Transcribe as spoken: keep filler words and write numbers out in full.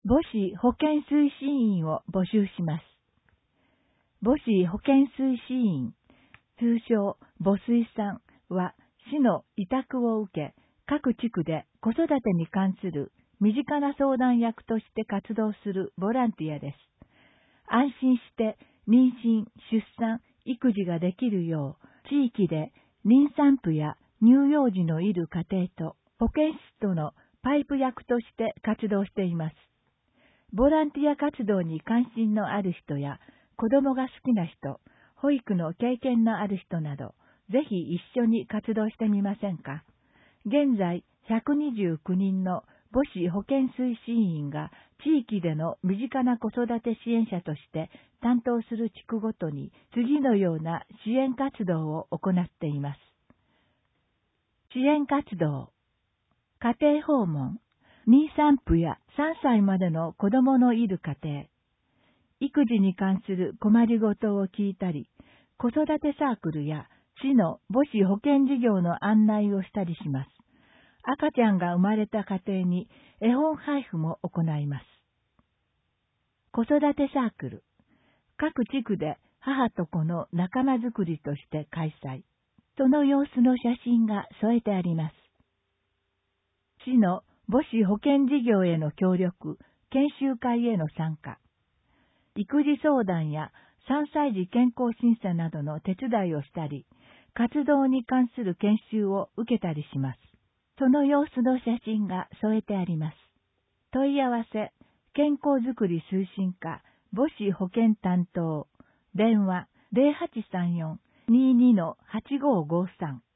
母子保健推進員を募集します。母子保健推進員、通称母推さんは市の委託を受け、各地区で子育てに関する身近な相談役として活動するボランティアです。安心して妊娠、出産、育児ができるよう、地域で妊産婦や乳幼児のいる家庭と保健室とのパイプ役として活動しています。ボランティア活動に関心のある人や子供が好きな人、保育の経験のある人など、ぜひ一緒に活動してみませんか。現在、ひゃくにじゅうきゅうにんの母子保健推進員が地域での身近な子育て支援者として担当する地区ごとに次のような支援活動を行っています。支援活動、家庭訪問、妊産婦やさんさいまでの子供のいる家庭、育児に関する困りごとを聞いたり、子育てサークルや市の母子保健事業の案内をしたりします。赤ちゃんが生まれた家庭に絵本配布も行います。子育てサークル、各地区で母と子の仲間づくりとして開催。その様子の写真が添えてあります。市の母子保健事業への協力、研修会への参加、育児相談やさんさい児健康審査などの手伝いをしたり、活動に関する研修を受けたりします。その様子の写真が添えてあります。問い合わせ、健康づくり推進課、母子保健担当、電話 ゼロはちさんよん にーにー はちごーごーさん